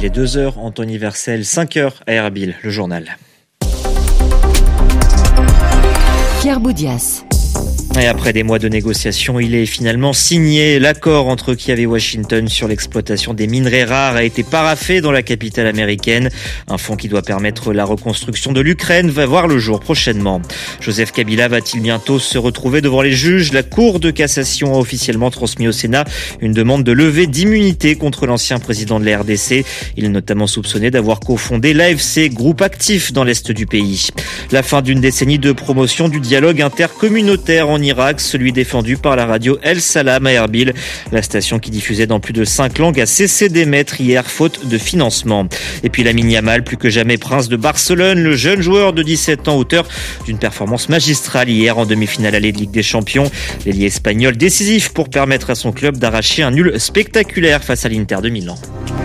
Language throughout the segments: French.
Il est 2h en temps universel, 5h à Erbil, le journal. Pierre Boudias. Et après des mois de négociations, il est finalement signé. L'accord entre Kiev et Washington sur l'exploitation des minerais rares a été paraphé dans la capitale américaine. Un fonds qui doit permettre la reconstruction de l'Ukraine va voir le jour prochainement. Joseph Kabila va-t-il bientôt se retrouver devant les juges ? La Cour de cassation a officiellement transmis au Sénat une demande de levée d'immunité contre l'ancien président de la RDC. Il est notamment soupçonné d'avoir cofondé l'AFC, groupe actif dans l'est du pays. La fin d'une décennie de promotion du dialogue intercommunautaire en Irak, celui défendu par la radio El Salam à Erbil. La station qui diffusait dans plus de 5 langues a cessé d'émettre hier faute de financement. Et puis Lamine Yamal, plus que jamais prince de Barcelone, le jeune joueur de 17 ans, auteur d'une performance magistrale hier en demi-finale allée de Ligue des Champions. L'ailier espagnol décisif pour permettre à son club d'arracher un nul spectaculaire face à l'Inter de Milan.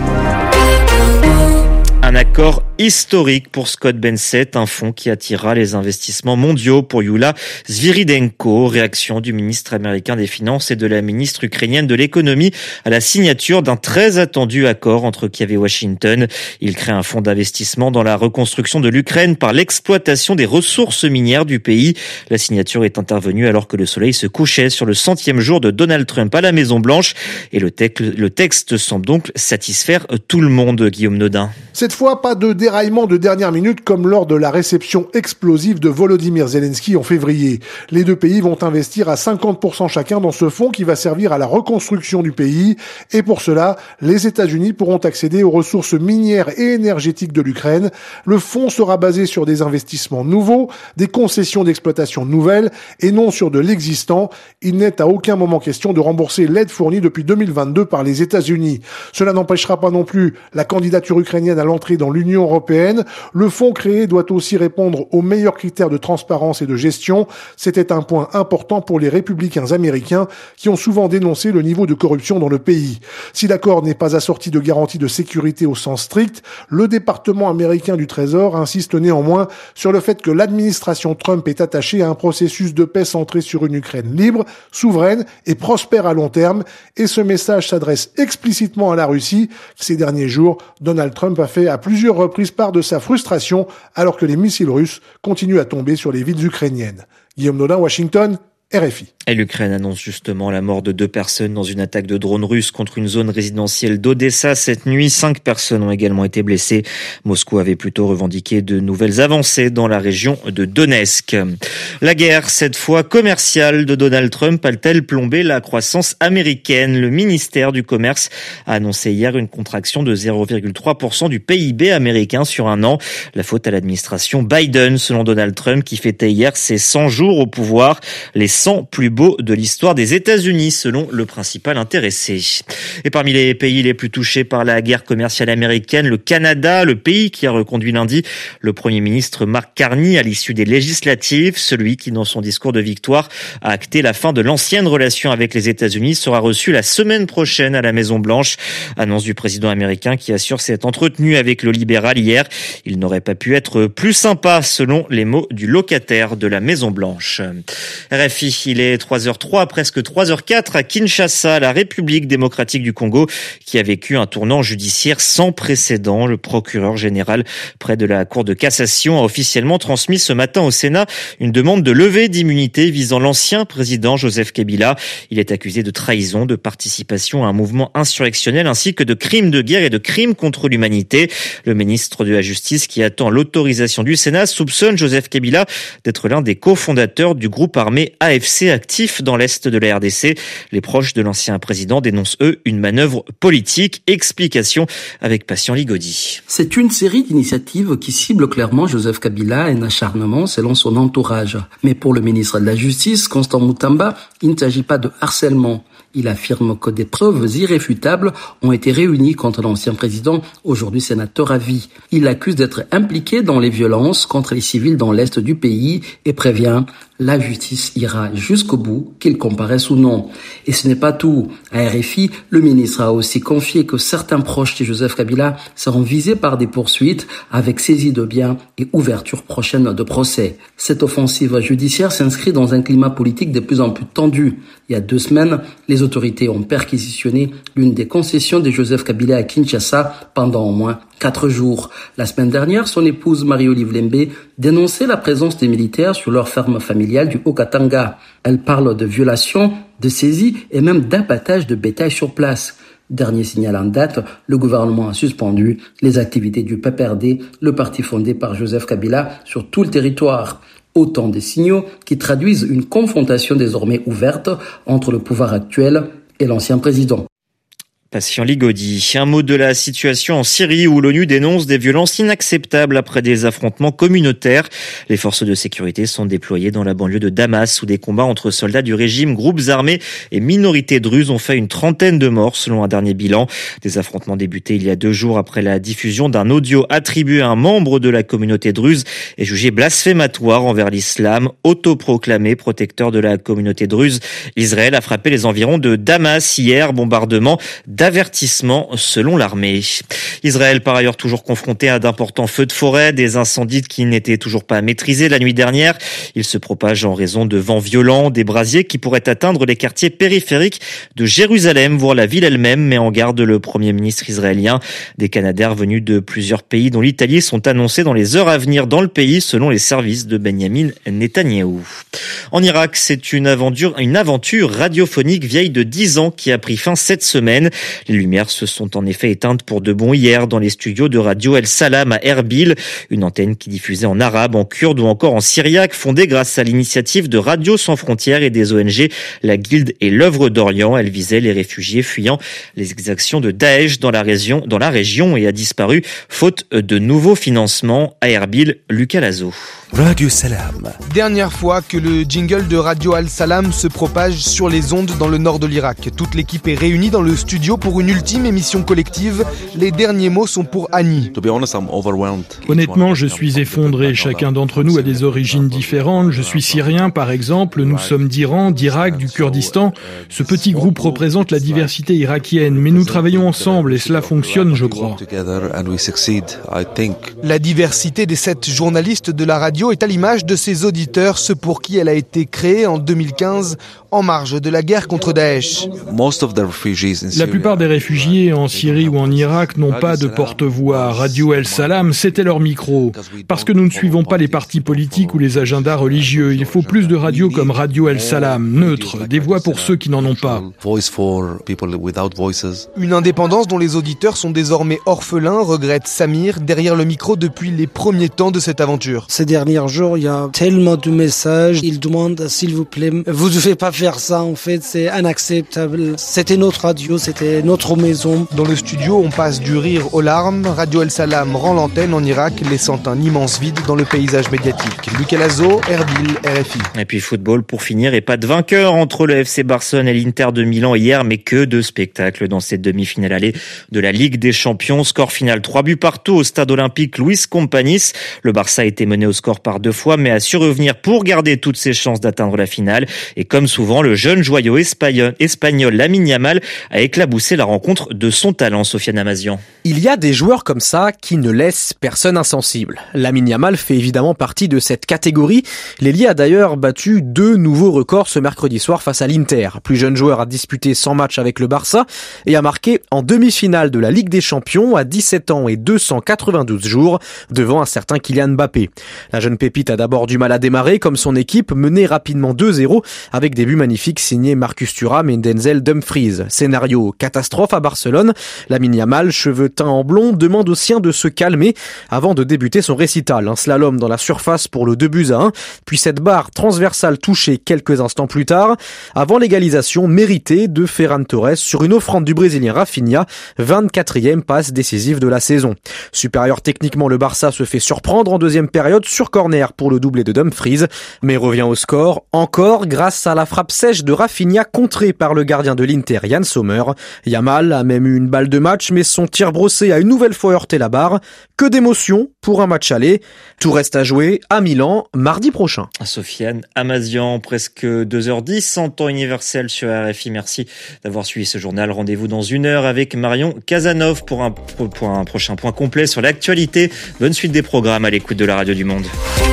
Un accord historique pour Scott Bensett, un fonds qui attirera les investissements mondiaux pour Yulia Sviridenko. Réaction du ministre américain des Finances et de la ministre ukrainienne de l'économie à la signature d'un très attendu accord entre Kiev et Washington. Il crée un fonds d'investissement dans la reconstruction de l'Ukraine par l'exploitation des ressources minières du pays. La signature est intervenue alors que le soleil se couchait sur le 100e jour de Donald Trump à la Maison-Blanche. Et le texte semble donc satisfaire tout le monde, Guillaume Nodin. Cette fois, pas de déraillement de dernière minute comme lors de la réception explosive de Volodymyr Zelensky en février. Les deux pays vont investir à 50% chacun dans ce fonds qui va servir à la reconstruction du pays. Et pour cela, les États-Unis pourront accéder aux ressources minières et énergétiques de l'Ukraine. Le fonds sera basé sur des investissements nouveaux, des concessions d'exploitation nouvelles et non sur de l'existant. Il n'est à aucun moment question de rembourser l'aide fournie depuis 2022 par les États-Unis. Cela n'empêchera pas non plus la candidature ukrainienne à l'entrée dans l'Union européenne. Le fonds créé doit aussi répondre aux meilleurs critères de transparence et de gestion. C'était un point important pour les républicains américains qui ont souvent dénoncé le niveau de corruption dans le pays. Si l'accord n'est pas assorti de garanties de sécurité au sens strict, le département américain du Trésor insiste néanmoins sur le fait que l'administration Trump est attachée à un processus de paix centré sur une Ukraine libre, souveraine et prospère à long terme. Et ce message s'adresse explicitement à la Russie. Ces derniers jours, Donald Trump a fait à plusieurs reprises part de sa frustration alors que les missiles russes continuent à tomber sur les villes ukrainiennes. Guillaume Nodin, Washington, RFI. Et l'Ukraine annonce justement la mort de 2 personnes dans une attaque de drone russe contre une zone résidentielle d'Odessa cette nuit. 5 personnes ont également été blessées. Moscou avait plutôt revendiqué de nouvelles avancées dans la région de Donetsk. La guerre, cette fois commerciale, de Donald Trump a-t-elle plombé la croissance américaine ? Le ministère du Commerce a annoncé hier une contraction de 0,3% du PIB américain sur un an. La faute à l'administration Biden, selon Donald Trump, qui fêtait hier ses 100 jours au pouvoir. Les 100 plus beaux de l'histoire des États-Unis, selon le principal intéressé. Et parmi les pays les plus touchés par la guerre commerciale américaine, le Canada, le pays qui a reconduit lundi le Premier ministre Mark Carney à l'issue des législatives, celui qui, dans son discours de victoire, a acté la fin de l'ancienne relation avec les États-Unis, sera reçu la semaine prochaine à la Maison-Blanche. Annonce du président américain qui assure s'être entretenu avec le libéral hier. Il n'aurait pas pu être plus sympa, selon les mots du locataire de la Maison-Blanche. RFI, il est 3h03, presque 3h04 à Kinshasa, la République démocratique du Congo, qui a vécu un tournant judiciaire sans précédent. Le procureur général près de la Cour de cassation a officiellement transmis ce matin au Sénat une demande de levée d'immunité visant l'ancien président Joseph Kabila. Il est accusé de trahison, de participation à un mouvement insurrectionnel ainsi que de crimes de guerre et de crimes contre l'humanité. Le ministre de la Justice, qui attend l'autorisation du Sénat, soupçonne Joseph Kabila d'être l'un des cofondateurs du groupe armé AFC actif dans l'est de la RDC. Les proches de l'ancien président dénoncent, eux, une manœuvre politique. Explication avec Patient Ligodi. C'est une série d'initiatives qui ciblent clairement Joseph Kabila, un acharnement selon son entourage. Mais pour le ministre de la Justice, Constant Mutamba, il ne s'agit pas de harcèlement. Il affirme que des preuves irréfutables ont été réunies contre l'ancien président, aujourd'hui sénateur à vie. Il l'accuse d'être impliqué dans les violences contre les civils dans l'est du pays et prévient: la justice ira ira jusqu'au bout, qu'il comparaisse ou non. Et ce n'est pas tout. À RFI, le ministre a aussi confié que certains proches de Joseph Kabila seront visés par des poursuites avec saisie de biens et ouverture prochaine de procès. Cette offensive judiciaire s'inscrit dans un climat politique de plus en plus tendu. Il y a 2 semaines, les autorités ont perquisitionné l'une des concessions de Joseph Kabila à Kinshasa pendant au moins 4 jours. La semaine dernière, son épouse Marie-Olive Lembe dénonçait la présence des militaires sur leur ferme familiale du Haut-Katanga. Elle parle de violations, de saisies et même d'abattage de bétail sur place. Dernier signal en date, le gouvernement a suspendu les activités du PPRD, le parti fondé par Joseph Kabila, sur tout le territoire. Autant de signaux qui traduisent une confrontation désormais ouverte entre le pouvoir actuel et l'ancien président. Patient Ligodi. Un mot de la situation en Syrie où l'ONU dénonce des violences inacceptables après des affrontements communautaires. Les forces de sécurité sont déployées dans la banlieue de Damas où des combats entre soldats du régime, groupes armés et minorités druzes ont fait une 30aine de morts selon un dernier bilan. Des affrontements débutés il y a 2 jours après la diffusion d'un audio attribué à un membre de la communauté druze et jugé blasphématoire envers l'islam, autoproclamé protecteur de la communauté druze. Israël a frappé les environs de Damas hier, bombardement d'avertissement selon l'armée. Israël, par ailleurs, toujours confronté à d'importants feux de forêt, des incendies qui n'étaient toujours pas maîtrisés la nuit dernière. Ils se propagent en raison de vents violents, des brasiers qui pourraient atteindre les quartiers périphériques de Jérusalem, voire la ville elle-même, met en garde le Premier ministre israélien. Des Canadaires venus de plusieurs pays, dont l'Italie, sont annoncés dans les heures à venir dans le pays, selon les services de Benjamin Netanyahou. En Irak, c'est une aventure radiophonique vieille de 10 ans qui a pris fin cette semaine. Les lumières se sont en effet éteintes pour de bon hier dans les studios de Radio El Salam à Erbil, une antenne qui diffusait en arabe, en kurde ou encore en syriaque, fondée grâce à l'initiative de Radio Sans Frontières et des ONG La Guilde et l'Œuvre d'Orient. Elle visait les réfugiés fuyant les exactions de Daesh dans la région et a disparu faute de nouveaux financements. À Erbil, Lucas Lazo. Radio Salam. Dernière fois que le jingle de Radio Al Salam se propage sur les ondes dans le nord de l'Irak. Toute l'équipe est réunie dans le studio pour une ultime émission collective. Les derniers mots sont pour Annie. Honnêtement, je suis effondré. Chacun d'entre nous a des origines différentes. Je suis syrien, par exemple. Nous sommes d'Iran, d'Irak, du Kurdistan. Ce petit groupe représente la diversité irakienne. Mais nous travaillons ensemble et cela fonctionne, je crois. La diversité des 7 journalistes de la radio est à l'image de ses auditeurs, ceux pour qui elle a été créée en 2015 en marge de la guerre contre Daesh. La plupart des réfugiés en Syrie ou en Irak n'ont pas de porte-voix. Radio El Salam, c'était leur micro. Parce que nous ne suivons pas les partis politiques ou les agendas religieux. Il faut plus de radios comme Radio El Salam, neutres, des voix pour ceux qui n'en ont pas. Une indépendance dont les auditeurs sont désormais orphelins, regrette Samir, derrière le micro depuis les premiers temps de cette aventure. Ces derniers jours, il y a tellement de messages. Ils demandent, s'il vous plaît, vous ne devez pas faire ça, en fait, c'est inacceptable. C'était notre radio, c'était notre maison. Dans le studio, on passe du rire aux larmes. Radio El Salam rend l'antenne en Irak, laissant un immense vide dans le paysage médiatique. Lucas Lazo, Erbil, RFI. Et puis football pour finir, et pas de vainqueur entre le FC Barcelone et l'Inter de Milan hier, mais que de spectacles dans cette demi-finale allée de la Ligue des Champions. Score final 3 buts partout au stade olympique Luis Companys. Le Barça a été mené au score par 2 fois, mais a su revenir pour garder toutes ses chances d'atteindre la finale. Et comme souvent, le jeune joyau espagnol Lamine Yamal a éclaboussé la rencontre de son talent, Sofiane Amazian. Il y a des joueurs comme ça qui ne laissent personne insensible. Lamine Yamal fait évidemment partie de cette catégorie. L'ailier a d'ailleurs battu 2 nouveaux records ce mercredi soir face à l'Inter. Plus jeune joueur a disputé 100 matchs avec le Barça et a marqué en demi-finale de la Ligue des Champions à 17 ans et 292 jours devant un certain Kylian Mbappé. La jeune pépite a d'abord du mal à démarrer comme son équipe menée rapidement 2-0 avec des buts magnifiques signés Marcus Thuram et Denzel Dumfries. Scénario catastrophe à Barcelone. Lamine Yamal, cheveux teints en blond, demande aux siens de se calmer avant de débuter son récital. Un slalom dans la surface pour le 2-1, puis cette barre transversale touchée quelques instants plus tard, avant l'égalisation méritée de Ferran Torres sur une offrande du Brésilien Rafinha, 24e passe décisive de la saison. Supérieur techniquement, le Barça se fait surprendre en deuxième période sur corner pour le doublé de Dumfries, mais revient au score encore grâce à la frappe sèche de Rafinha contrée par le gardien de l'Inter Yann Sommer. Yamal a même eu une balle de match, mais son tir brossé a une nouvelle fois heurté la barre. Que d'émotion pour un match aller. Tout reste à jouer à Milan, mardi prochain. Sofiane Amazian, presque 2h10 en temps universel sur RFI. Merci d'avoir suivi ce journal. Rendez-vous dans 1 heure avec Marion Casanov pour un prochain point complet sur l'actualité. Bonne suite des programmes à l'écoute de la Radio du Monde.